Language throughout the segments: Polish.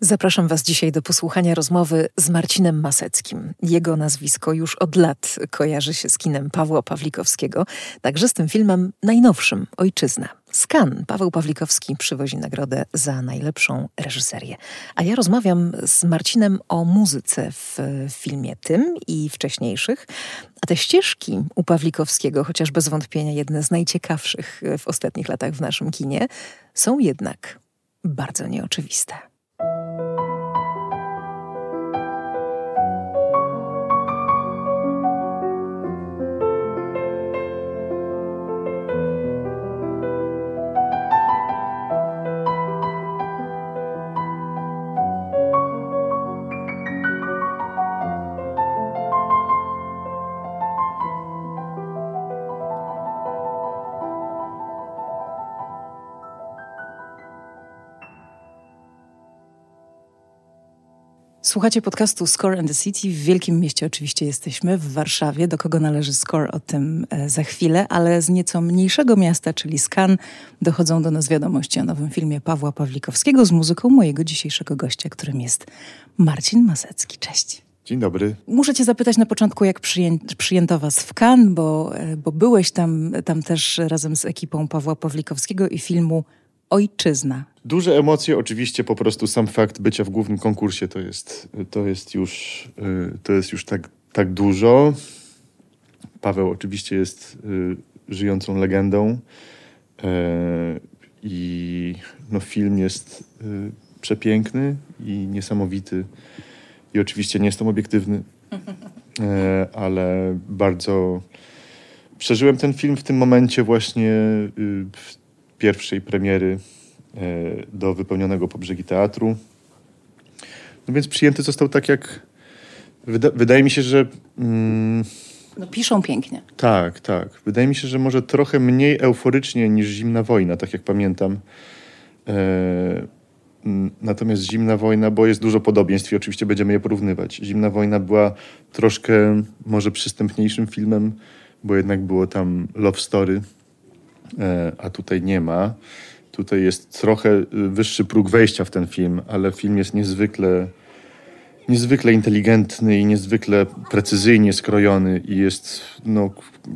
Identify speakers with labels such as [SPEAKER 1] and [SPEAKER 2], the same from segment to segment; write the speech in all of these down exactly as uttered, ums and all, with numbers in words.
[SPEAKER 1] Zapraszam Was dzisiaj do posłuchania rozmowy z Marcinem Maseckim. Jego nazwisko już od lat kojarzy się z kinem Pawła Pawlikowskiego, także z tym filmem najnowszym, Ojczyzna. Z Cannes Paweł Pawlikowski przywozi nagrodę za najlepszą reżyserię. A ja rozmawiam z Marcinem o muzyce w filmie tym i wcześniejszych. A te ścieżki u Pawlikowskiego, chociaż bez wątpienia jedne z najciekawszych w ostatnich latach w naszym kinie, są jednak bardzo nieoczywiste. Słuchacie podcastu Score and the City. W wielkim mieście oczywiście jesteśmy, w Warszawie. Do kogo należy Score, o tym e, za chwilę, ale z nieco mniejszego miasta, czyli z Cannes, dochodzą do nas wiadomości o nowym filmie Pawła Pawlikowskiego z muzyką mojego dzisiejszego gościa, którym jest Marcin Masecki. Cześć.
[SPEAKER 2] Dzień dobry.
[SPEAKER 1] Muszę cię zapytać na początku, jak przyję, przyjęto was w Cannes, bo, bo byłeś tam, tam też razem z ekipą Pawła Pawlikowskiego i filmu Ojczyzna.
[SPEAKER 2] Duże emocje, oczywiście po prostu sam fakt bycia w głównym konkursie to jest, to jest już, to jest już tak, tak dużo. Paweł oczywiście jest żyjącą legendą i no, film jest przepiękny i niesamowity i oczywiście nie jestem obiektywny, ale bardzo przeżyłem ten film w tym momencie właśnie w pierwszej premiery do wypełnionego po brzegi teatru. No więc przyjęty został tak jak... Wyda- wydaje mi się, że... Mm,
[SPEAKER 1] no piszą pięknie.
[SPEAKER 2] Tak, tak. Wydaje mi się, że może trochę mniej euforycznie niż Zimna wojna, tak jak pamiętam. E, natomiast Zimna wojna, bo jest dużo podobieństw i oczywiście będziemy je porównywać. Zimna wojna była troszkę może przystępniejszym filmem, bo jednak było tam love story, e, a tutaj nie ma. Tutaj jest trochę wyższy próg wejścia w ten film, ale film jest niezwykle, niezwykle inteligentny i niezwykle precyzyjnie skrojony i jest, no,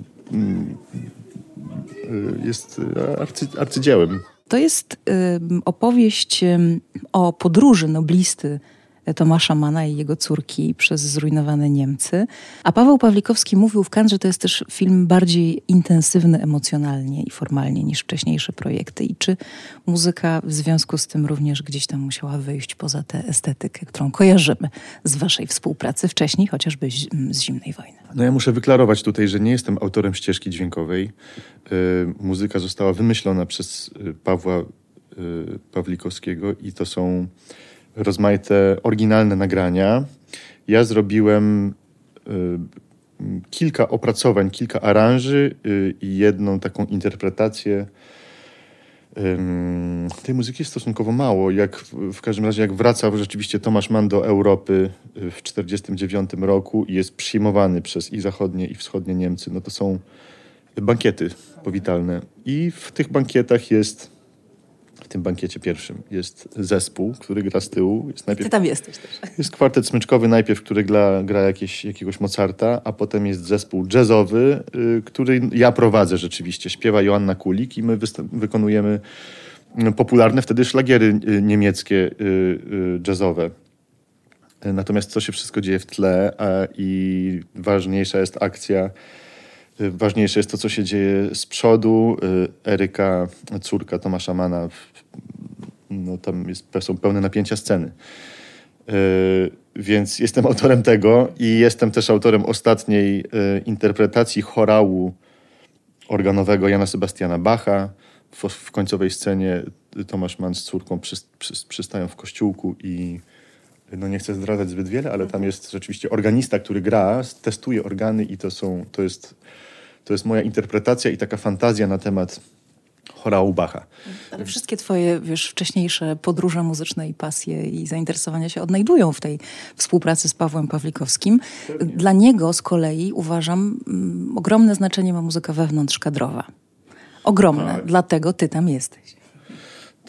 [SPEAKER 2] jest arcy, arcydziełem.
[SPEAKER 1] To jest y, opowieść y, o podróży noblisty Tomasza Manna i jego córki przez zrujnowane Niemcy. A Paweł Pawlikowski mówił w Cannes, że to jest też film bardziej intensywny emocjonalnie i formalnie niż wcześniejsze projekty. I czy muzyka w związku z tym również gdzieś tam musiała wyjść poza tę estetykę, którą kojarzymy z waszej współpracy wcześniej, chociażby z, z Zimnej wojny?
[SPEAKER 2] No ja muszę wyklarować tutaj, że nie jestem autorem ścieżki dźwiękowej. Yy, muzyka została wymyślona przez Pawła yy, Pawlikowskiego i to są rozmaite, oryginalne nagrania. Ja zrobiłem y, kilka opracowań, kilka aranży y, i jedną taką interpretację. Y, tej muzyki jest stosunkowo mało. Jak, w, w każdym razie jak wracał rzeczywiście Tomasz Mann do Europy w tysiąc dziewięćset czterdziestym dziewiątym roku i jest przyjmowany przez i zachodnie, i wschodnie Niemcy, no to są bankiety powitalne. I w tych bankietach jest... W tym bankiecie pierwszym jest zespół, który gra z tyłu. Jest najpierw,
[SPEAKER 1] Ty tam jesteś też.
[SPEAKER 2] Jest kwartet smyczkowy najpierw, który gra, gra jakieś, jakiegoś Mozarta, a potem jest zespół jazzowy, y, który ja prowadzę rzeczywiście. Śpiewa Joanna Kulik i my wysta- wykonujemy popularne wtedy szlagiery y, niemieckie y, y, jazzowe. Y, natomiast to się wszystko dzieje w tle a, i ważniejsza jest akcja. Ważniejsze jest to, co się dzieje z przodu. Eryka, córka Tomasza Manna, no tam jest, są pełne napięcia sceny. Yy, więc jestem autorem tego i jestem też autorem ostatniej yy, interpretacji chorału organowego Jana Sebastiana Bacha. W, w końcowej scenie Tomasz Mann z córką przy, przy, przystają w kościółku i no nie chcę zdradzać zbyt wiele, ale tam jest rzeczywiście organista, który gra, testuje organy i to są, to jest, to jest moja interpretacja i taka fantazja na temat chorału Bacha.
[SPEAKER 1] Ale wszystkie twoje, wiesz, wcześniejsze podróże muzyczne i pasje i zainteresowania się odnajdują w tej współpracy z Pawłem Pawlikowskim. Pewnie. Dla niego z kolei, uważam, m, ogromne znaczenie ma muzyka wewnątrzkadrowa. Ogromne, tak. Dlatego ty tam jesteś.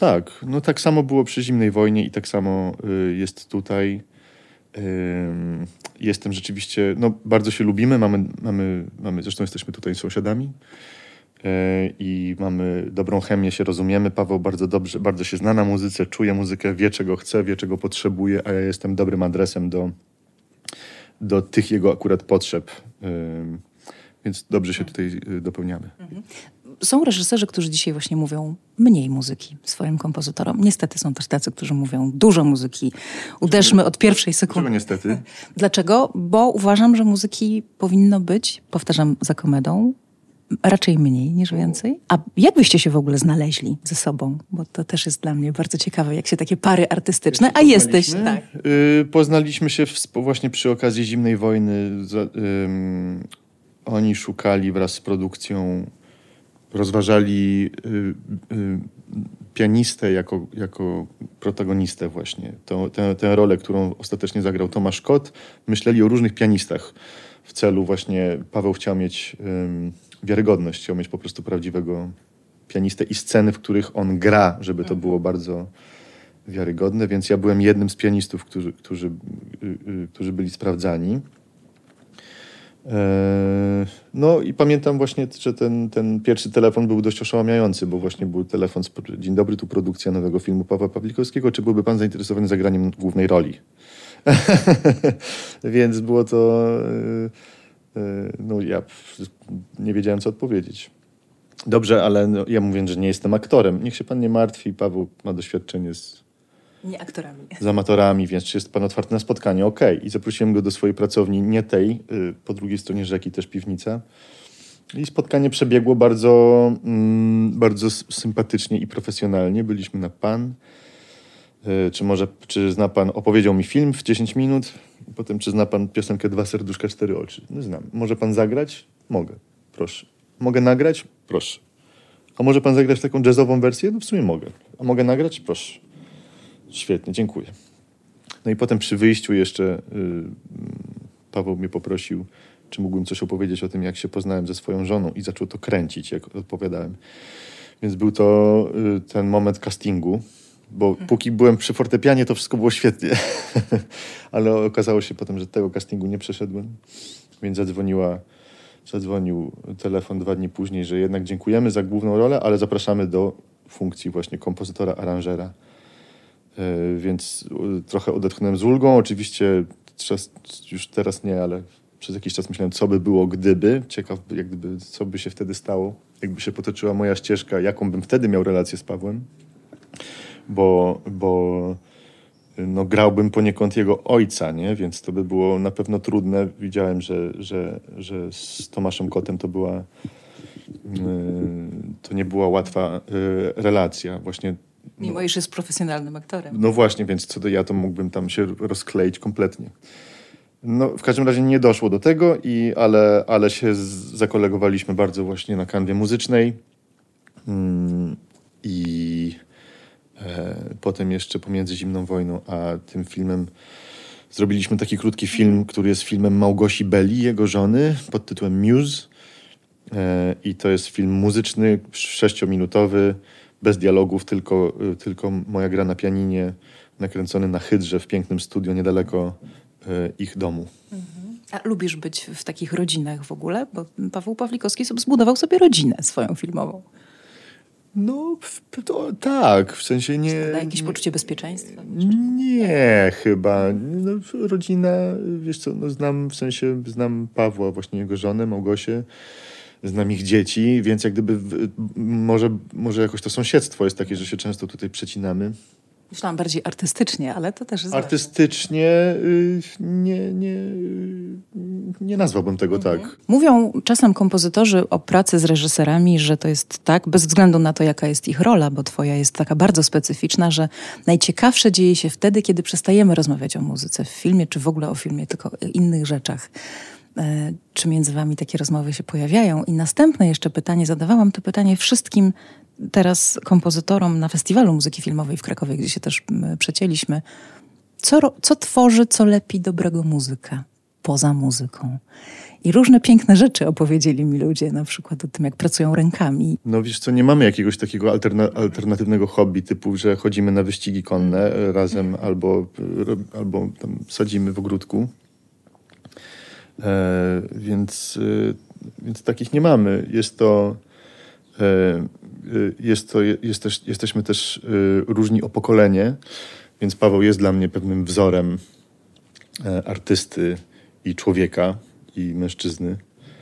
[SPEAKER 2] Tak, no tak samo było przy Zimnej Wojnie i tak samo y, jest tutaj. Y, jestem rzeczywiście, no bardzo się lubimy, mamy, mamy, mamy zresztą jesteśmy tutaj sąsiadami y, i mamy dobrą chemię, się rozumiemy. Paweł bardzo dobrze, bardzo się zna na muzyce, czuje muzykę, wie czego chce, wie czego potrzebuje, a ja jestem dobrym adresem do, do tych jego akurat potrzeb. Y, więc dobrze się tutaj y, dopełniamy.
[SPEAKER 3] Mhm. Są reżyserzy, którzy dzisiaj właśnie mówią mniej muzyki swoim kompozytorom. Niestety są też tacy, którzy mówią dużo muzyki. Uderzmy od pierwszej sekundy.
[SPEAKER 2] Dlaczego niestety?
[SPEAKER 3] Dlaczego? Bo uważam, że muzyki powinno być, powtarzam za komedą, raczej mniej niż więcej. A jak byście się w ogóle znaleźli ze sobą? Bo to też jest dla mnie bardzo ciekawe, jak się takie pary artystyczne, a jesteś... Tak.
[SPEAKER 2] Yy, poznaliśmy się w, właśnie przy okazji Zimnej Wojny. Za, yy, oni szukali wraz z produkcją, rozważali y, y, pianistę jako, jako protagonistę właśnie. To, tę, tę rolę, którą ostatecznie zagrał Tomasz Kot. Myśleli o różnych pianistach w celu właśnie, Paweł chciał mieć y, wiarygodność, chciał mieć po prostu prawdziwego pianistę i sceny, w których on gra, żeby to było bardzo wiarygodne, więc ja byłem jednym z pianistów, którzy, którzy, y, y, którzy byli sprawdzani. No i pamiętam właśnie, że ten, ten pierwszy telefon był dość oszałamiający, bo właśnie był telefon z dzień dobry, tu produkcja nowego filmu Pawła Pawlikowskiego, czy byłby pan zainteresowany zagraniem głównej roli? Więc było to... No ja nie wiedziałem, co odpowiedzieć. Dobrze, ale no, ja mówię, że nie jestem aktorem. Niech się pan nie martwi, Paweł ma doświadczenie z...
[SPEAKER 3] Nie aktorami.
[SPEAKER 2] Z amatorami, więc czy jest pan otwarty na spotkanie? Okej. Okay. I zaprosiłem go do swojej pracowni, nie tej, yy, po drugiej stronie rzeki też piwnica. I spotkanie przebiegło bardzo, mm, bardzo sympatycznie i profesjonalnie. Byliśmy na pan. Yy, czy może, czy zna pan, opowiedział mi film w dziesięć minut. Potem, czy zna pan piosenkę Dwa serduszka, cztery oczy? No znam. Może pan zagrać? Mogę. Proszę. Mogę nagrać? Proszę. A może pan zagrać taką jazzową wersję? No w sumie mogę. A mogę nagrać? Proszę. Świetnie, dziękuję. No i potem przy wyjściu jeszcze yy, Paweł mnie poprosił, czy mógłbym coś opowiedzieć o tym, jak się poznałem ze swoją żoną i zaczął to kręcić, jak odpowiadałem. Więc był to yy, ten moment castingu, bo hmm. póki byłem przy fortepianie, to wszystko było świetnie. Ale okazało się potem, że tego castingu nie przeszedłem. Więc zadzwoniła, zadzwonił telefon dwa dni później, że jednak dziękujemy za główną rolę, ale zapraszamy do funkcji właśnie kompozytora, aranżera. Yy, więc y, trochę odetchnąłem z ulgą. Oczywiście czas, już teraz nie, ale przez jakiś czas myślałem, co by było gdyby. Ciekaw, jak gdyby, co by się wtedy stało, jakby się potoczyła moja ścieżka, jaką bym wtedy miał relację z Pawłem. Bo, bo no, grałbym poniekąd jego ojca, nie? Więc to by było na pewno trudne. Widziałem, że, że, że z Tomaszem Kotem to była yy, to nie była łatwa yy, relacja. Właśnie
[SPEAKER 3] mimo iż jest profesjonalnym aktorem.
[SPEAKER 2] No właśnie, więc co do ja, to mógłbym tam się rozkleić kompletnie. No, w każdym razie nie doszło do tego, i, ale, ale się z, zakolegowaliśmy bardzo właśnie na kanwie muzycznej. Mm, I e, potem jeszcze pomiędzy Zimną Wojną a tym filmem zrobiliśmy taki krótki film, który jest filmem Małgosi Belli, jego żony, pod tytułem Muse. E, I to jest film muzyczny, sześciominutowy, bez dialogów, tylko, tylko moja gra na pianinie, nakręcony na hydrze w pięknym studio niedaleko y, ich domu.
[SPEAKER 3] Mhm. A lubisz być w takich rodzinach w ogóle? Bo Paweł Pawlikowski sobie zbudował sobie rodzinę swoją filmową.
[SPEAKER 2] No, to, tak, w sensie nie...
[SPEAKER 3] Czy to da jakieś poczucie bezpieczeństwa?
[SPEAKER 2] Nie, chyba. No, rodzina, wiesz co, no, znam, w sensie znam Pawła, właśnie jego żonę, Małgosię. Znam ich dzieci, więc jak gdyby w, może, może jakoś to sąsiedztwo jest takie, że się często tutaj przecinamy.
[SPEAKER 3] Myślałam bardziej artystycznie, ale to też jest
[SPEAKER 2] Artystycznie y, nie, nie, nie nazwałbym tego mhm. tak.
[SPEAKER 3] Mówią czasem kompozytorzy o pracy z reżyserami, że to jest tak, bez względu na to, jaka jest ich rola, bo twoja jest taka bardzo specyficzna, że najciekawsze dzieje się wtedy, kiedy przestajemy rozmawiać o muzyce w filmie, czy w ogóle o filmie, tylko o innych rzeczach. Czy między wami takie rozmowy się pojawiają? I następne jeszcze pytanie, zadawałam to pytanie wszystkim teraz kompozytorom na Festiwalu Muzyki Filmowej w Krakowie, gdzie się też przecięliśmy. Co, co tworzy, co lepi dobrego muzyka? poza muzyką. I różne piękne rzeczy opowiedzieli mi ludzie, na przykład o tym, jak pracują rękami.
[SPEAKER 2] No wiesz co, nie mamy jakiegoś takiego alterna- alternatywnego hobby typu, że chodzimy na wyścigi konne razem albo, albo tam sadzimy w ogródku. E, więc, e, więc takich nie mamy. Jest to... E, jest to jest też, jesteśmy też e, różni o pokolenie, więc Paweł jest dla mnie pewnym wzorem e, artysty i człowieka, i mężczyzny.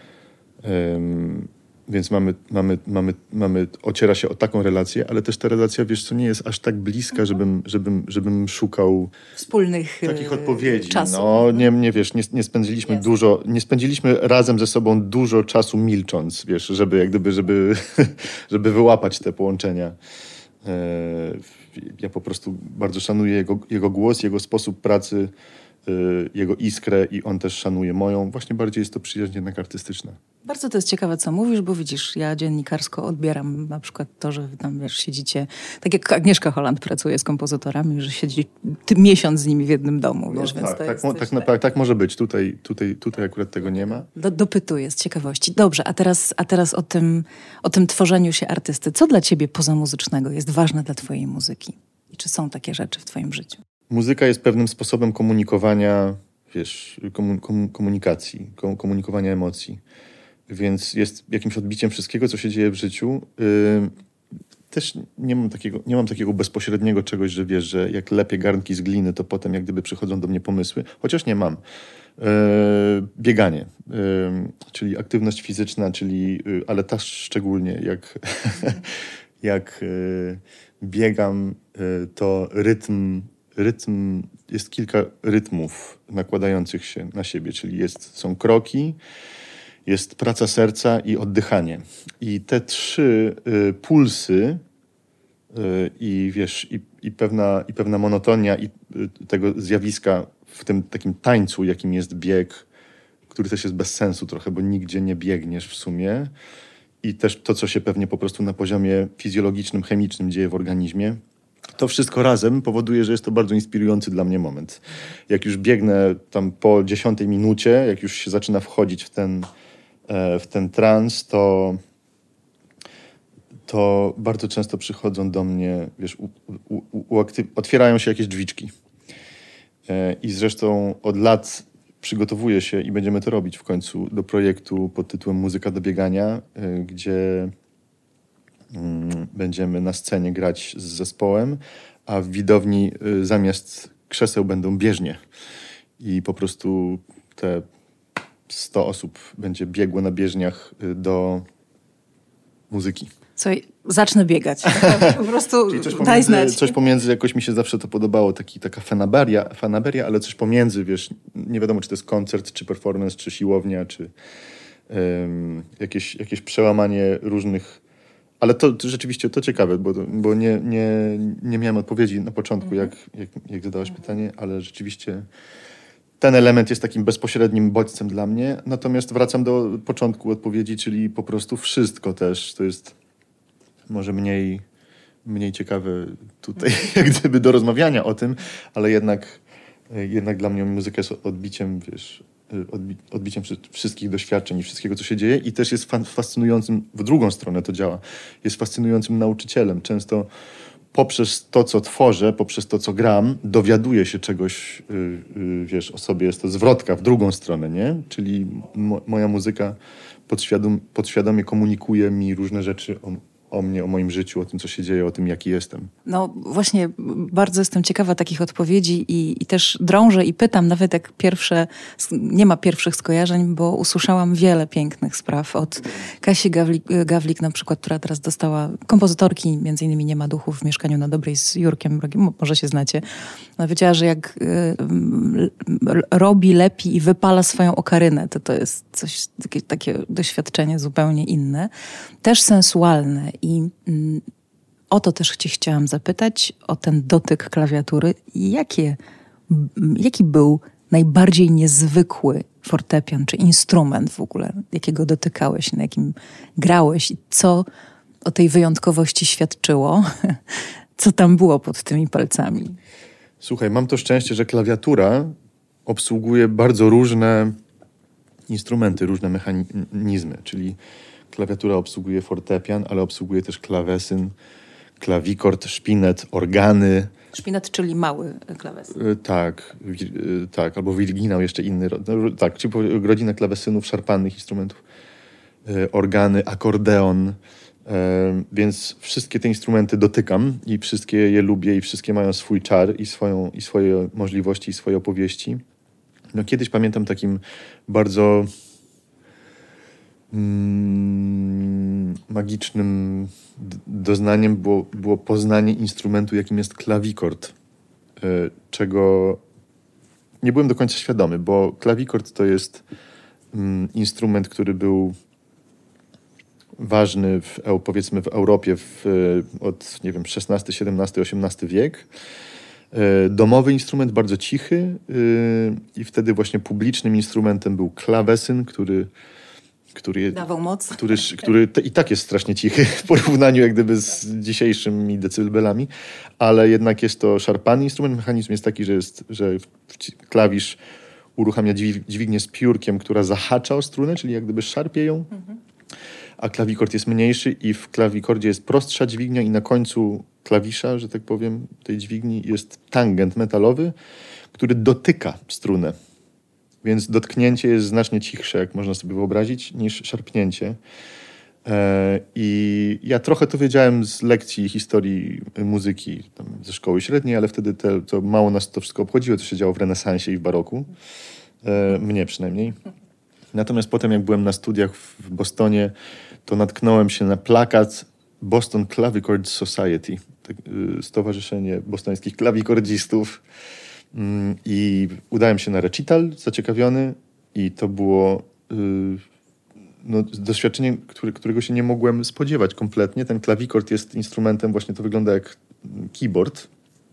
[SPEAKER 2] Um, więc mamy, mamy, mamy, mamy, ociera się o taką relację, ale też ta relacja, wiesz co, nie jest aż tak bliska, żebym, żebym, żebym szukał
[SPEAKER 3] wspólnych
[SPEAKER 2] takich odpowiedzi.
[SPEAKER 3] Czasów.
[SPEAKER 2] No, nie, nie wiesz, nie, nie spędziliśmy
[SPEAKER 3] Jasne.
[SPEAKER 2] dużo, nie spędziliśmy razem ze sobą dużo czasu milcząc, wiesz, żeby jak gdyby, żeby, żeby wyłapać te połączenia. E, ja po prostu bardzo szanuję jego, jego głos, jego sposób pracy, jego iskrę i on też szanuje moją. Właśnie bardziej jest to przyjaźń jednak artystyczna.
[SPEAKER 3] Bardzo to jest ciekawe, co mówisz, bo widzisz, ja dziennikarsko odbieram na przykład to, że wy tam, wiesz, siedzicie, tak jak Agnieszka Holland pracuje z kompozytorami, że siedzi ty miesiąc z nimi w jednym domu, wiesz,
[SPEAKER 2] no,
[SPEAKER 3] więc
[SPEAKER 2] tak,
[SPEAKER 3] to
[SPEAKER 2] tak,
[SPEAKER 3] jest
[SPEAKER 2] mo-
[SPEAKER 3] coś
[SPEAKER 2] tak, naprawdę, tak może być. Tutaj, tutaj, tutaj akurat tego nie ma.
[SPEAKER 3] Do, dopytuję z ciekawości. Dobrze, a teraz, a teraz o tym, o tym tworzeniu się artysty. Co dla ciebie pozamuzycznego jest ważne dla twojej muzyki? I czy są takie rzeczy w twoim życiu?
[SPEAKER 2] Muzyka jest pewnym sposobem komunikowania, wiesz, komu- komu- komunikacji, kom- komunikowania emocji. Więc jest jakimś odbiciem wszystkiego, co się dzieje w życiu. Yy, też nie mam takiego, nie mam takiego bezpośredniego czegoś, że wiesz, że jak lepię garnki z gliny, to potem jak gdyby przychodzą do mnie pomysły. Chociaż nie mam. Yy, bieganie, yy, czyli aktywność fizyczna, czyli, yy, ale też szczególnie jak, jak yy, biegam, yy, to rytm Rytm, jest kilka rytmów nakładających się na siebie, czyli jest, są kroki, jest praca serca i oddychanie. I te trzy y, pulsy y, i wiesz, i, i, pewna, i pewna monotonia i y, tego zjawiska w tym takim tańcu, jakim jest bieg, który też jest bez sensu trochę, bo nigdzie nie biegniesz w sumie. I też to, co się pewnie po prostu na poziomie fizjologicznym, chemicznym dzieje w organizmie. To wszystko razem powoduje, że jest to bardzo inspirujący dla mnie moment. Jak już biegnę tam po dziesiątej minucie, jak już się zaczyna wchodzić w ten, w ten trans, to, to bardzo często przychodzą do mnie, wiesz, u, u, u, otwierają się jakieś drzwiczki. I zresztą od lat przygotowuję się i będziemy to robić w końcu do projektu pod tytułem Muzyka do biegania, gdzie będziemy na scenie grać z zespołem, a w widowni zamiast krzeseł będą bieżnie. I po prostu te sto osób będzie biegło na bieżniach do muzyki.
[SPEAKER 3] Co, zacznę biegać. Po prostu
[SPEAKER 2] Czyli coś
[SPEAKER 3] daj
[SPEAKER 2] pomiędzy,
[SPEAKER 3] znać.
[SPEAKER 2] coś pomiędzy, jakoś mi się zawsze to podobało, taki, taka fanaberia, fanaberia, ale coś pomiędzy, wiesz, nie wiadomo, czy to jest koncert, czy performance, czy siłownia, czy um, jakieś, jakieś przełamanie różnych. Ale to, to rzeczywiście to ciekawe, bo, bo nie, nie, nie miałem odpowiedzi na początku, jak, jak, jak zadałaś pytanie, ale rzeczywiście ten element jest takim bezpośrednim bodźcem dla mnie. Natomiast wracam do początku odpowiedzi, czyli po prostu wszystko też. To jest może mniej, mniej ciekawe tutaj, jak gdyby do rozmawiania o tym, ale jednak, jednak dla mnie muzyka jest odbiciem, wiesz, Odbi- odbiciem wszystkich doświadczeń i wszystkiego, co się dzieje, i też jest fa- fascynującym, w drugą stronę to działa, jest fascynującym nauczycielem. Często poprzez to, co tworzę, poprzez to, co gram, dowiaduję się czegoś, yy, yy, wiesz, o sobie. Jest to zwrotka w drugą stronę, nie? Czyli mo- moja muzyka podświadom- podświadomie komunikuje mi różne rzeczy o, o mnie, o moim życiu, o tym, co się dzieje, o tym, jaki jestem.
[SPEAKER 3] No właśnie, bardzo jestem ciekawa takich odpowiedzi i, i też drążę i pytam, nawet jak pierwsze, nie ma pierwszych skojarzeń, bo usłyszałam wiele pięknych spraw od Kasi Gawlik, Gawlik na przykład, która teraz dostała kompozytorki, między innymi Nie ma duchów w Mieszkaniu na Dobrej z Jurkiem Rogiem, może się znacie. Ona wiedziała, że jak y, y, robi, lepi i wypala swoją okarynę, to to jest coś, takie, takie doświadczenie zupełnie inne. Też sensualne i y, o to też cię chciałam zapytać, o ten dotyk klawiatury. Jakie, jaki był najbardziej niezwykły fortepian czy instrument w ogóle, jakiego dotykałeś, na jakim grałeś i co o tej wyjątkowości świadczyło? Co tam było pod tymi palcami?
[SPEAKER 2] Słuchaj, mam to szczęście, że klawiatura obsługuje bardzo różne instrumenty, różne mechanizmy, czyli klawiatura obsługuje fortepian, ale obsługuje też klawesyn, klawikord, szpinet, organy.
[SPEAKER 3] Szpinet, czyli mały klawesyn.
[SPEAKER 2] Y, tak, y, tak, albo wirginał, jeszcze inny. No, tak, czyli rodzina klawesynów, szarpanych instrumentów. Y, organy, akordeon. Y, więc wszystkie te instrumenty dotykam i wszystkie je lubię i wszystkie mają swój czar i, swoją, i swoje możliwości i swoje opowieści. No, kiedyś pamiętam takim bardzo mm, magicznym doznaniem było, było poznanie instrumentu, jakim jest klawikord, y, czego nie byłem do końca świadomy, bo klawikord to jest mm, instrument, który był ważny w, powiedzmy w Europie w, od, nie wiem, szesnasty, siedemnasty, osiemnasty wiek. Domowy instrument, bardzo cichy i wtedy właśnie publicznym instrumentem był klawesyn, który który
[SPEAKER 3] dawał moc.
[SPEAKER 2] Który, który te, i tak jest strasznie cichy w porównaniu jak gdyby z dzisiejszymi decybelami, ale jednak jest to szarpany instrument. Mechanizm jest taki, że, jest, że klawisz uruchamia dźwignię z piórkiem, która zahacza o strunę, czyli jak gdyby szarpie ją, mhm. a klawikord jest mniejszy i w klawikordzie jest prostsza dźwignia i na końcu klawisza, że tak powiem, tej dźwigni jest tangent metalowy, który dotyka strunę. Więc dotknięcie jest znacznie cichsze, jak można sobie wyobrazić, niż szarpnięcie. E, I ja trochę to wiedziałem z lekcji historii muzyki tam ze szkoły średniej, ale wtedy te, to mało nas to wszystko obchodziło, co się działo w renesansie i w baroku. E, mnie przynajmniej. Natomiast potem, jak byłem na studiach w Bostonie, to natknąłem się na plakat Boston Clavichord Society, Stowarzyszenie Bostońskich Klawikordzistów. I udałem się na recital, zaciekawiony, i to było yy, no, doświadczenie, które, którego się nie mogłem spodziewać kompletnie. Ten klawikord jest instrumentem, właśnie to wygląda jak keyboard,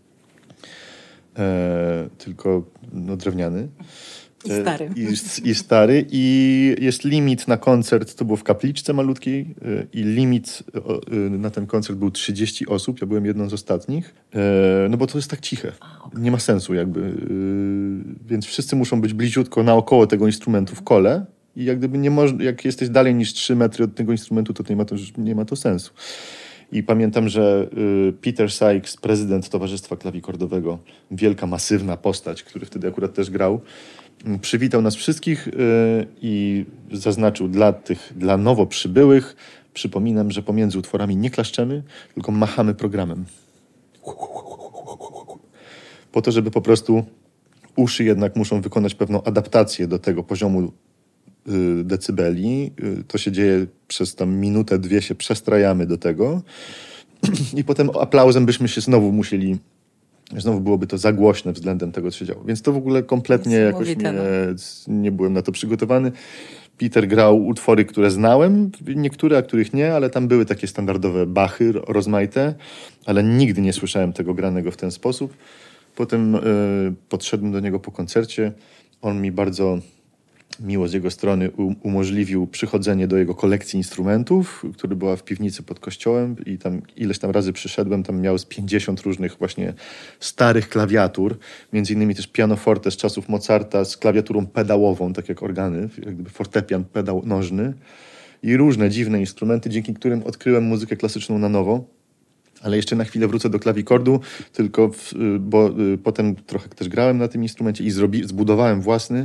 [SPEAKER 2] e, tylko no, drewniany.
[SPEAKER 3] I stary.
[SPEAKER 2] I, I stary. I jest limit na koncert, to było w kapliczce malutkiej, i limit na ten koncert był trzydzieści osób. Ja byłem jedną z ostatnich. No bo to jest tak ciche. Nie ma sensu jakby. Więc wszyscy muszą być bliziutko naokoło tego instrumentu w kole. I jak gdyby nie można, jak jesteś dalej niż trzy metry od tego instrumentu, to nie ma to, nie ma to sensu. I pamiętam, że Peter Sykes, prezydent Towarzystwa Klawikordowego, wielka, masywna postać, który wtedy akurat też grał, przywitał nas wszystkich yy, i zaznaczył dla tych, dla nowo przybyłych, przypominam, że pomiędzy utworami nie klaszczemy, tylko machamy programem. Po to, żeby po prostu uszy jednak muszą wykonać pewną adaptację do tego poziomu yy, decybeli. Yy, to się dzieje przez tam minutę, dwie się przestrajamy do tego i potem aplauzem byśmy się znowu musieli Znowu byłoby to za głośne względem tego, co się działo. Więc to w ogóle kompletnie jakoś nie, nie byłem na to przygotowany. Peter grał utwory, które znałem, niektóre, a których nie, ale tam były takie standardowe Bachy rozmaite, ale nigdy nie słyszałem tego granego w ten sposób. Potem y, podszedłem do niego po koncercie. On mi bardzo miło z jego strony umożliwił przychodzenie do jego kolekcji instrumentów, która była w piwnicy pod kościołem, i tam ileś tam razy przyszedłem, tam miał z pięćdziesiąt różnych właśnie starych klawiatur, między innymi też pianoforte z czasów Mozarta z klawiaturą pedałową, tak jak organy, jak gdyby fortepian pedał nożny i różne dziwne instrumenty, dzięki którym odkryłem muzykę klasyczną na nowo. Ale jeszcze na chwilę wrócę do klawikordu, tylko w, bo y, potem trochę też grałem na tym instrumencie i zrobi, zbudowałem własny.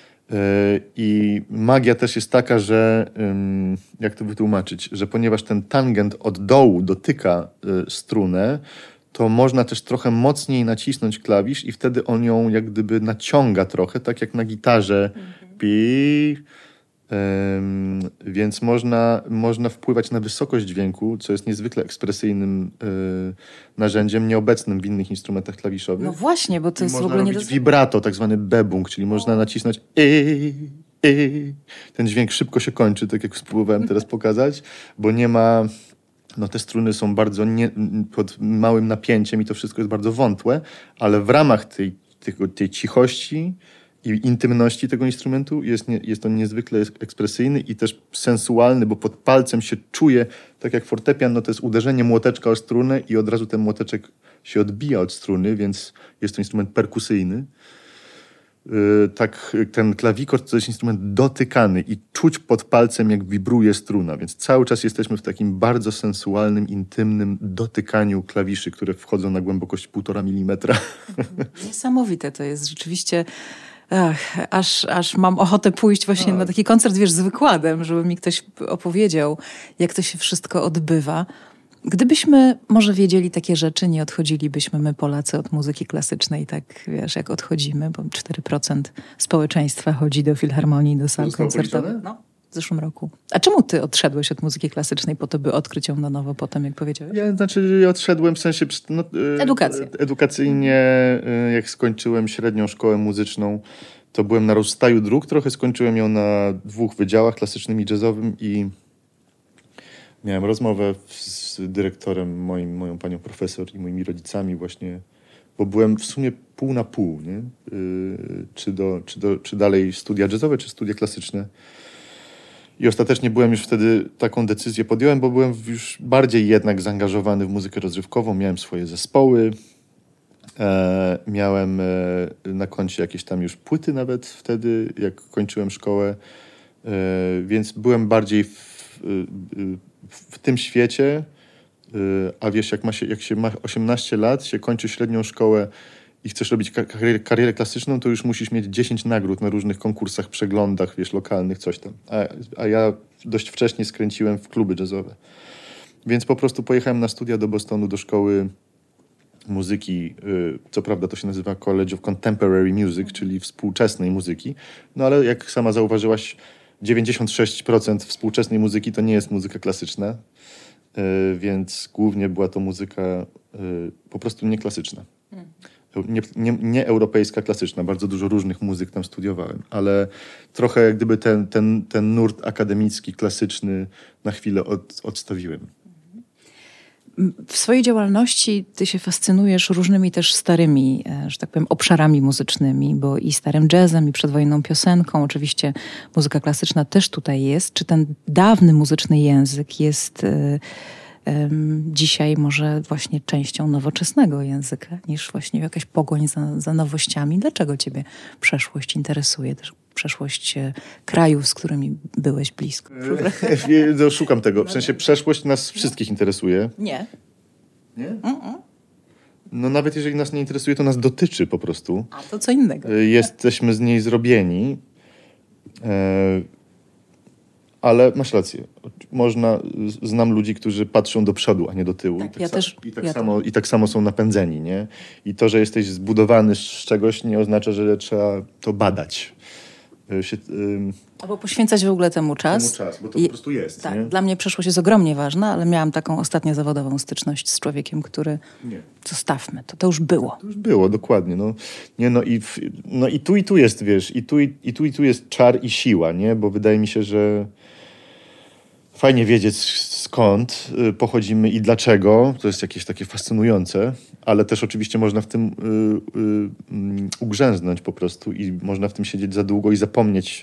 [SPEAKER 2] I magia też jest taka, że, jak to wytłumaczyć, że ponieważ ten tangent od dołu dotyka strunę, to można też trochę mocniej nacisnąć klawisz i wtedy on ją jak gdyby naciąga trochę, tak jak na gitarze. Mhm. Pi, um, więc można, można wpływać na wysokość dźwięku, co jest niezwykle ekspresyjnym y, narzędziem, nieobecnym w innych instrumentach klawiszowych.
[SPEAKER 3] No właśnie, bo to
[SPEAKER 2] I
[SPEAKER 3] jest w
[SPEAKER 2] ogóle
[SPEAKER 3] ogóle nie
[SPEAKER 2] robić vibrato, tak zwany bebung, czyli można nacisnąć i, i. Ten dźwięk szybko się kończy, tak jak spróbowałem teraz pokazać, bo nie ma... No te struny są bardzo nie, pod małym napięciem i to wszystko jest bardzo wątłe, ale w ramach tej, tej, tej cichości i intymności tego instrumentu jest, nie, jest on niezwykle ekspresyjny i też sensualny, bo pod palcem się czuje, tak jak fortepian, no to jest uderzenie młoteczka o strunę i od razu ten młoteczek się odbija od struny, więc jest to instrument perkusyjny. tak ten klawikord to jest instrument dotykany i czuć pod palcem, jak wibruje struna, więc cały czas jesteśmy w takim bardzo sensualnym, intymnym dotykaniu klawiszy, które wchodzą na głębokość półtora milimetra.
[SPEAKER 3] Niesamowite to jest rzeczywiście. Ach, aż, aż mam ochotę pójść właśnie na taki koncert, wiesz, z wykładem, żeby mi ktoś opowiedział, jak to się wszystko odbywa. Gdybyśmy może wiedzieli takie rzeczy, nie odchodzilibyśmy my Polacy od muzyki klasycznej, tak wiesz, jak odchodzimy, bo cztery procent społeczeństwa chodzi do filharmonii, do sal koncertowych. No, w zeszłym roku. A czemu ty odszedłeś od muzyki klasycznej po to, by odkryć ją na nowo potem, jak powiedziałeś?
[SPEAKER 2] Ja, znaczy ja odszedłem w sensie... No,
[SPEAKER 3] Edukacja.
[SPEAKER 2] Edukacyjnie, jak skończyłem średnią szkołę muzyczną, to byłem na rozstaju dróg, trochę skończyłem ją na dwóch wydziałach, klasycznym i jazzowym i miałem rozmowę z dyrektorem, moim, moją panią profesor i moimi rodzicami właśnie, bo byłem w sumie pół na pół, nie? Yy, czy, do, czy, do, czy dalej studia jazzowe, czy studia klasyczne. I ostatecznie byłem już wtedy, taką decyzję podjąłem, bo byłem już bardziej jednak zaangażowany w muzykę rozrywkową, miałem swoje zespoły, e, miałem e, na koncie jakieś tam już płyty nawet wtedy, jak kończyłem szkołę, e, więc byłem bardziej w, w, w tym świecie, a wiesz, jak, ma się, jak się ma osiemnaście lat, się kończy średnią szkołę i chcesz robić karierę, karierę klasyczną, to już musisz mieć dziesięć nagród na różnych konkursach, przeglądach, wiesz, lokalnych, coś tam. A, a ja dość wcześnie skręciłem w kluby jazzowe. Więc po prostu pojechałem na studia do Bostonu, do szkoły muzyki, co prawda to się nazywa College of Contemporary Music, czyli współczesnej muzyki, no ale jak sama zauważyłaś, dziewięćdziesiąt sześć procent współczesnej muzyki to nie jest muzyka klasyczna, więc głównie była to muzyka po prostu nieklasyczna. Nie, nie, nie europejska, klasyczna. Bardzo dużo różnych muzyk tam studiowałem, ale trochę jak gdyby ten, ten, ten nurt akademicki, klasyczny na chwilę od, odstawiłem.
[SPEAKER 3] W swojej działalności ty się fascynujesz różnymi też starymi, że tak powiem, obszarami muzycznymi, bo i starym jazzem, i przedwojenną piosenką. Oczywiście muzyka klasyczna też tutaj jest. Czy ten dawny muzyczny język jest y, y, dzisiaj może właśnie częścią nowoczesnego języka, niż właśnie jakaś pogoń za, za nowościami? Dlaczego ciebie przeszłość interesuje? Też przeszłość krajów, z którymi byłeś blisko.
[SPEAKER 2] No, szukam tego. W sensie przeszłość nas wszystkich interesuje.
[SPEAKER 3] Nie.
[SPEAKER 2] Nie? Mm-mm. No nawet jeżeli nas nie interesuje, to nas dotyczy po prostu.
[SPEAKER 3] A to co innego.
[SPEAKER 2] Jesteśmy z niej zrobieni. E, ale masz rację. Można, znam ludzi, którzy patrzą do przodu, a nie do tyłu.
[SPEAKER 3] Tak,
[SPEAKER 2] I tak,
[SPEAKER 3] ja
[SPEAKER 2] sa-
[SPEAKER 3] też,
[SPEAKER 2] i tak
[SPEAKER 3] ja
[SPEAKER 2] samo, i tak samo są napędzeni, nie? I to, że jesteś zbudowany z czegoś, nie oznacza, że trzeba to badać. Się, ym,
[SPEAKER 3] Albo poświęcać w ogóle temu czas.
[SPEAKER 2] Temu czas, bo to
[SPEAKER 3] I,
[SPEAKER 2] po prostu jest.
[SPEAKER 3] Tak,
[SPEAKER 2] nie?
[SPEAKER 3] dla mnie przeszłość jest ogromnie ważna, ale miałam taką ostatnio zawodową styczność z człowiekiem, który...
[SPEAKER 2] Nie.
[SPEAKER 3] Zostawmy, to to już było.
[SPEAKER 2] To już było, dokładnie. No, nie, no, i, w, no i tu i tu jest, wiesz, i tu i, i tu i tu jest czar i siła, nie? Bo wydaje mi się, że fajnie wiedzieć skąd pochodzimy i dlaczego. To jest jakieś takie fascynujące, ale też oczywiście można w tym y, y, ugrzęznąć po prostu i można w tym siedzieć za długo i zapomnieć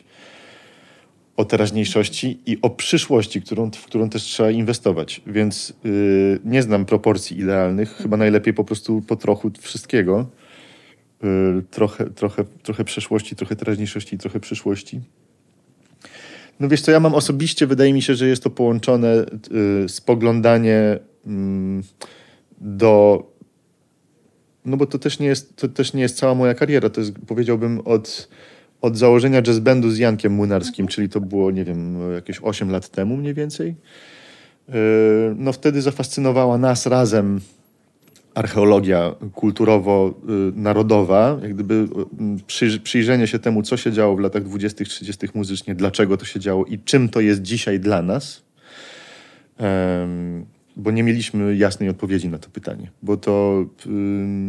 [SPEAKER 2] o teraźniejszości i o przyszłości, którą, w którą też trzeba inwestować. Więc y, nie znam proporcji idealnych. Chyba najlepiej po prostu po trochu wszystkiego. Y, trochę, trochę, trochę przeszłości, trochę teraźniejszości i trochę przyszłości. No wiesz co, ja mam osobiście, wydaje mi się, że jest to połączone y, spoglądanie y, do... No bo to też nie jest, to też nie jest cała moja kariera. To jest, powiedziałbym, od, od założenia jazz bandu z Jankiem Młynarskim, mhm. czyli to było, nie wiem, jakieś osiem lat temu mniej więcej. Y, no wtedy zafascynowała nas razem archeologia kulturowo-narodowa, jak gdyby przyjrzenie się temu, co się działo w latach dwudziestych, trzydziestych muzycznie, dlaczego to się działo i czym to jest dzisiaj dla nas, um, bo nie mieliśmy jasnej odpowiedzi na to pytanie, bo to um,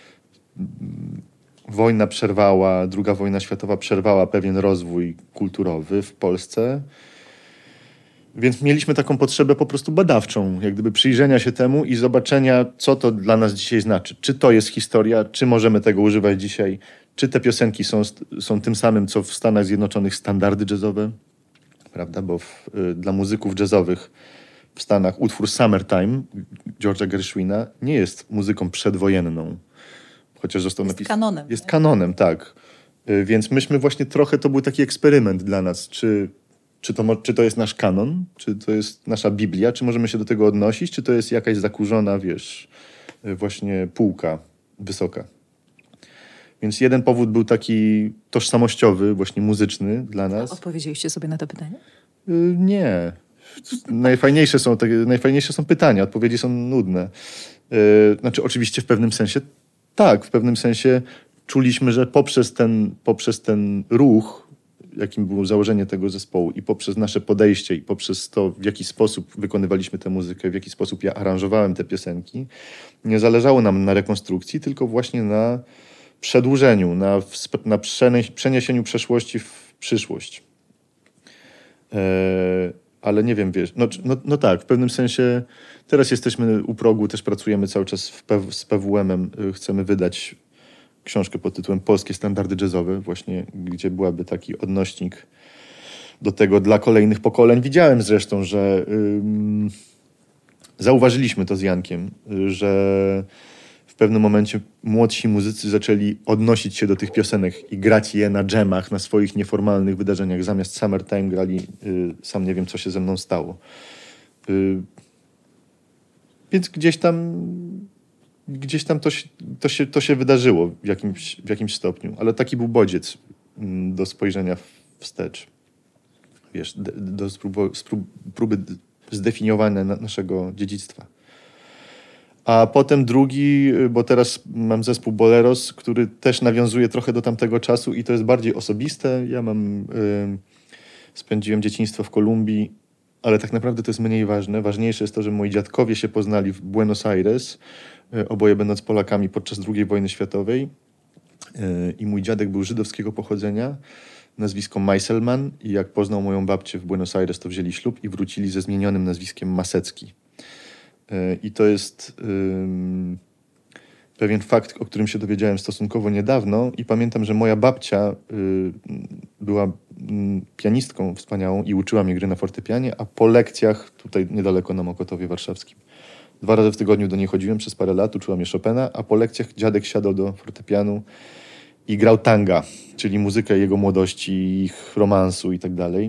[SPEAKER 2] wojna przerwała, druga wojna światowa przerwała pewien rozwój kulturowy w Polsce. Więc mieliśmy taką potrzebę po prostu badawczą, jak gdyby przyjrzenia się temu i zobaczenia, co to dla nas dzisiaj znaczy. Czy to jest historia, czy możemy tego używać dzisiaj, czy te piosenki są, są tym samym, co w Stanach Zjednoczonych standardy jazzowe, prawda? Bo w, y, dla muzyków jazzowych w Stanach utwór Summertime George'a Gershwina nie jest muzyką przedwojenną. Chociaż został
[SPEAKER 3] jest
[SPEAKER 2] napis...
[SPEAKER 3] kanonem.
[SPEAKER 2] Jest
[SPEAKER 3] nie?
[SPEAKER 2] kanonem, tak. Więc myśmy właśnie trochę, to był taki eksperyment dla nas, czy, czy, to, czy to jest nasz kanon, czy to jest nasza Biblia, czy możemy się do tego odnosić, czy to jest jakaś zakurzona, wiesz, właśnie półka wysoka. Więc jeden powód był taki tożsamościowy, właśnie muzyczny dla nas.
[SPEAKER 3] Odpowiedzieliście sobie na to pytanie?
[SPEAKER 2] Nie. Najfajniejsze są, te, najfajniejsze są pytania, odpowiedzi są nudne. Znaczy oczywiście w pewnym sensie tak, w pewnym sensie czuliśmy, że poprzez ten, poprzez ten ruch, jakim było założenie tego zespołu i poprzez nasze podejście i poprzez to, w jaki sposób wykonywaliśmy tę muzykę, w jaki sposób ja aranżowałem te piosenki, nie zależało nam na rekonstrukcji, tylko właśnie na przedłużeniu, na, na przeniesieniu przeszłości w przyszłość. E, ale nie wiem, wiesz, no, no, no tak, w pewnym sensie teraz jesteśmy u progu, też pracujemy cały czas w P, z P W M-em, chcemy wydać książkę pod tytułem Polskie standardy jazzowe, właśnie gdzie byłaby taki odnośnik do tego dla kolejnych pokoleń. Widziałem zresztą, że ym, zauważyliśmy to z Jankiem, że w pewnym momencie młodsi muzycy zaczęli odnosić się do tych piosenek i grać je na dżemach, na swoich nieformalnych wydarzeniach. Zamiast Summertime grali y, Sam nie wiem, co się ze mną stało. Y, więc gdzieś tam gdzieś tam to się, to się, to się wydarzyło w jakimś, w jakimś stopniu. Ale taki był bodziec mm, do spojrzenia wstecz. Wiesz, do, do spróbu, sprób, próby zdefiniowania na, naszego dziedzictwa. A potem drugi, bo teraz mam zespół Boleros, który też nawiązuje trochę do tamtego czasu i to jest bardziej osobiste. Ja mam, y, spędziłem dzieciństwo w Kolumbii, ale tak naprawdę to jest mniej ważne. Ważniejsze jest to, że moi dziadkowie się poznali w Buenos Aires, y, oboje będąc Polakami podczas drugiej wojny światowej. Y, I mój dziadek był żydowskiego pochodzenia, nazwisko Meiselman, i jak poznał moją babcię w Buenos Aires, to wzięli ślub i wrócili ze zmienionym nazwiskiem Masecki. I to jest um, pewien fakt, o którym się dowiedziałem stosunkowo niedawno i pamiętam, że moja babcia y, była y, pianistką wspaniałą i uczyła mnie gry na fortepianie, a po lekcjach tutaj niedaleko na Mokotowie Warszawskim. Dwa razy w tygodniu do niej chodziłem przez parę lat, uczyła mnie Chopina, a po lekcjach dziadek siadał do fortepianu i grał tanga, czyli muzykę jego młodości, ich romansu i tak dalej.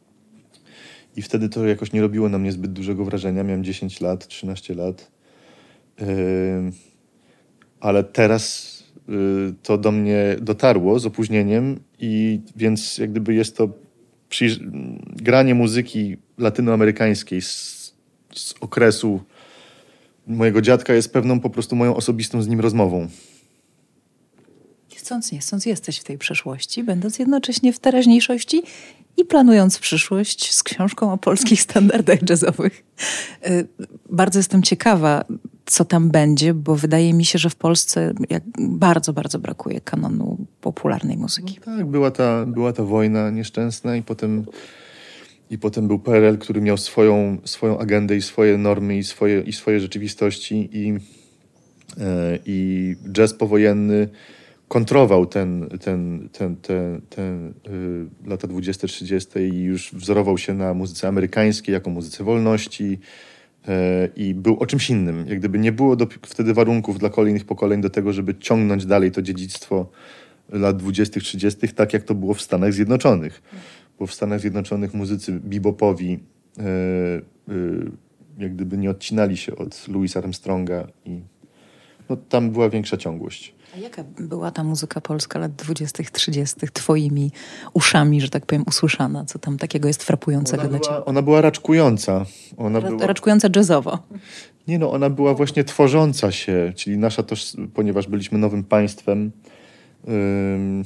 [SPEAKER 2] I wtedy to jakoś nie robiło na mnie zbyt dużego wrażenia. Miałem dziesięć lat, trzynaście lat. Yy, ale teraz yy, to do mnie dotarło z opóźnieniem i więc jak gdyby jest to przyjrz- granie muzyki latynoamerykańskiej z, z okresu mojego dziadka jest pewną po prostu moją osobistą z nim rozmową.
[SPEAKER 3] Chcąc nie chcąc, jesteś w tej przeszłości, będąc jednocześnie w teraźniejszości i planując przyszłość z książką o polskich standardach jazzowych. Bardzo jestem ciekawa, co tam będzie, bo wydaje mi się, że w Polsce jak bardzo, bardzo brakuje kanonu popularnej muzyki.
[SPEAKER 2] No tak, była ta, była ta wojna nieszczęsna i potem, i potem był P R L, który miał swoją, swoją agendę i swoje normy i swoje, i swoje rzeczywistości i, yy, i jazz powojenny kontrował ten, ten, ten, ten, ten y, lata dwudzieste trzydzieste i już wzorował się na muzyce amerykańskiej jako muzyce wolności y, i był o czymś innym. Jak gdyby nie było do, wtedy warunków dla kolejnych pokoleń do tego, żeby ciągnąć dalej to dziedzictwo lat dwudziestych trzydziestych, tak jak to było w Stanach Zjednoczonych. Bo w Stanach Zjednoczonych muzycy bebopowi y, y, jak gdyby nie odcinali się od Louisa Armstronga i no, tam była większa ciągłość.
[SPEAKER 3] A jaka była ta muzyka polska lat dwudziestych trzydziestych twoimi uszami, że tak powiem, usłyszana? Co tam takiego jest frapującego dla ciebie?
[SPEAKER 2] Ona była raczkująca. Ona
[SPEAKER 3] Ra-
[SPEAKER 2] była...
[SPEAKER 3] Raczkująca jazzowo.
[SPEAKER 2] Nie no, ona była właśnie tworząca się, czyli nasza toż, ponieważ byliśmy nowym państwem, ym,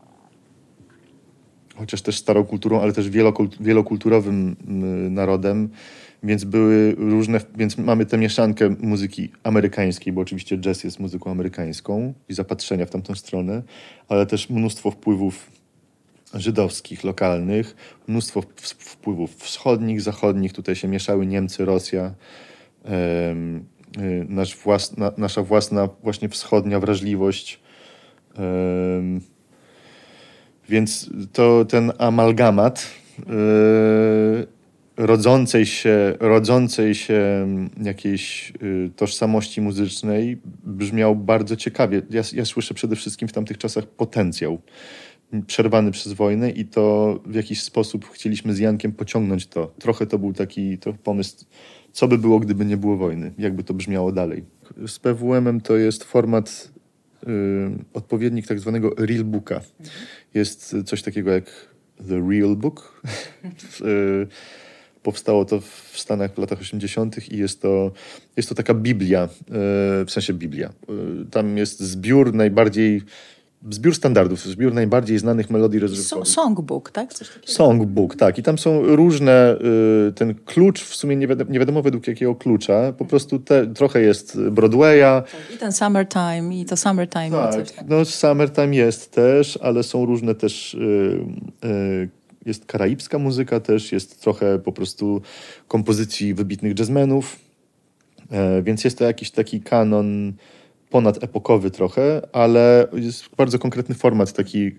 [SPEAKER 2] chociaż też starą kulturą, ale też wielokult- wielokulturowym y, narodem, więc były różne, więc mamy tę mieszankę muzyki amerykańskiej, bo oczywiście jazz jest muzyką amerykańską i zapatrzenia w tamtą stronę, ale też mnóstwo wpływów żydowskich, lokalnych, mnóstwo wpływów wschodnich, zachodnich, tutaj się mieszały Niemcy, Rosja, em, y, nasz własna, nasza własna właśnie wschodnia wrażliwość. Em, więc to ten amalgamat y, rodzącej się, rodzącej się jakiejś y, tożsamości muzycznej brzmiał bardzo ciekawie. Ja, ja słyszę przede wszystkim w tamtych czasach potencjał przerwany przez wojnę i to w jakiś sposób chcieliśmy z Jankiem pociągnąć to. Trochę to był taki trochę pomysł, co by było, gdyby nie było wojny, jakby to brzmiało dalej. Z P W M-em to jest format, y, odpowiednik tak zwanego real booka. Jest coś takiego jak The Real Book. y, powstało to w Stanach w latach osiemdziesiątych i jest to, jest to taka Biblia, y, w sensie Biblia. Y, tam jest zbiór najbardziej Zbiór standardów, zbiór najbardziej znanych melodii rozrywkowych.
[SPEAKER 3] Songbook, tak? Coś takiego.
[SPEAKER 2] Songbook, tak. I tam są różne, y, ten klucz, w sumie nie wiadomo, nie wiadomo według jakiego klucza, po prostu te, trochę jest Broadwaya.
[SPEAKER 3] I ten Summertime, i to Summertime.
[SPEAKER 2] Tak,
[SPEAKER 3] i coś tak.
[SPEAKER 2] no Summertime jest też, ale są różne też, y, y, jest karaibska muzyka też, jest trochę po prostu kompozycji wybitnych jazzmenów, y, więc jest to jakiś taki kanon ponadepokowy trochę, ale jest bardzo konkretny format, taki,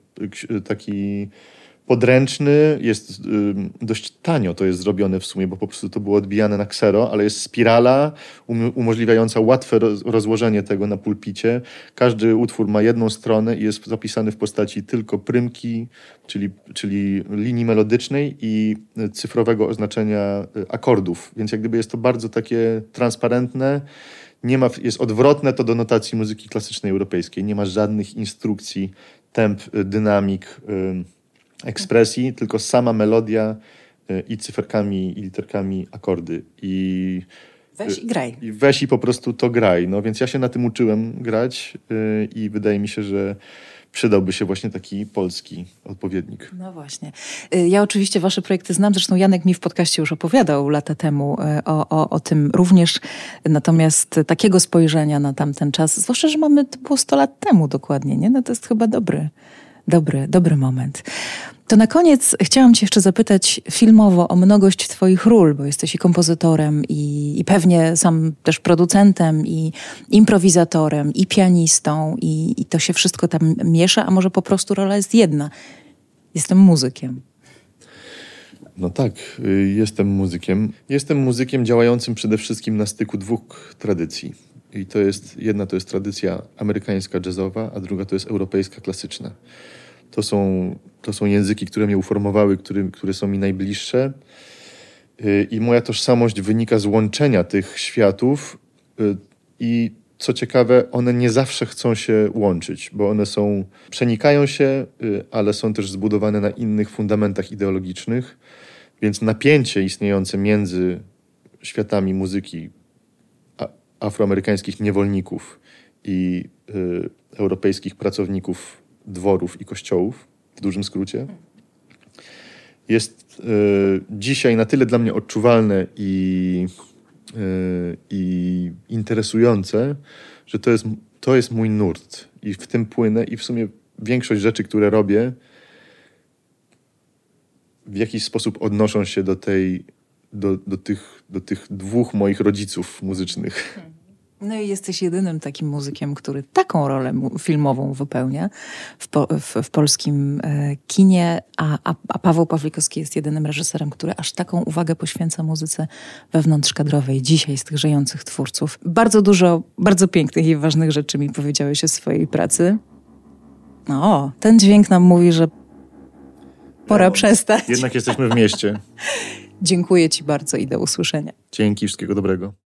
[SPEAKER 2] taki podręczny, jest dość tanio to jest zrobione w sumie, bo po prostu to było odbijane na ksero, ale jest spirala um, umożliwiająca łatwe roz, rozłożenie tego na pulpicie. Każdy utwór ma jedną stronę i jest zapisany w postaci tylko prymki, czyli, czyli linii melodycznej i cyfrowego oznaczenia akordów, więc jak gdyby jest to bardzo takie transparentne. Nie ma, jest odwrotne to do notacji muzyki klasycznej europejskiej. Nie ma żadnych instrukcji, temp, dynamik, y, ekspresji, tylko sama melodia y, i cyferkami, i literkami akordy. I,
[SPEAKER 3] weź i graj.
[SPEAKER 2] I weź i po prostu to graj. No, więc ja się na tym uczyłem grać y, i wydaje mi się, że przydałby się właśnie taki polski odpowiednik.
[SPEAKER 3] No właśnie. Ja oczywiście wasze projekty znam, zresztą Janek mi w podcaście już opowiadał lata temu o, o, o tym również, natomiast takiego spojrzenia na tamten czas, zwłaszcza, że mamy, to było sto lat temu dokładnie, nie? No to jest chyba dobry, dobry, dobry moment. To na koniec chciałam cię jeszcze zapytać filmowo o mnogość twoich ról, bo jesteś i kompozytorem, i, i pewnie sam też producentem, i improwizatorem, i pianistą, i, i to się wszystko tam miesza, a może po prostu rola jest jedna. Jestem muzykiem.
[SPEAKER 2] No tak, jestem muzykiem. Jestem muzykiem działającym przede wszystkim na styku dwóch tradycji. I to jest, jedna to jest tradycja amerykańska jazzowa, a druga to jest europejska klasyczna. To są, to są języki, które mnie uformowały, które, które są mi najbliższe. I moja tożsamość wynika z łączenia tych światów. I co ciekawe, one nie zawsze chcą się łączyć, bo one są, przenikają się, ale są też zbudowane na innych fundamentach ideologicznych. Więc napięcie istniejące między światami muzyki afroamerykańskich niewolników i y, europejskich pracowników dworów i kościołów, w dużym skrócie, jest y, dzisiaj na tyle dla mnie odczuwalne i, y, i interesujące, że to jest, to jest mój nurt i w tym płynę i w sumie większość rzeczy, które robię, w jakiś sposób odnoszą się do tej, do, do, tych, do tych dwóch moich rodziców muzycznych.
[SPEAKER 3] No i jesteś jedynym takim muzykiem, który taką rolę filmową wypełnia w, po, w, w polskim e, kinie, a, a, a Paweł Pawlikowski jest jedynym reżyserem, który aż taką uwagę poświęca muzyce wewnątrzkadrowej dzisiaj z tych żyjących twórców. Bardzo dużo, bardzo pięknych i ważnych rzeczy mi powiedziałeś o swojej pracy. No, ten dźwięk nam mówi, że pora no, przestać.
[SPEAKER 2] Jednak jesteśmy w mieście.
[SPEAKER 3] Dziękuję ci bardzo i do usłyszenia.
[SPEAKER 2] Dzięki, wszystkiego dobrego.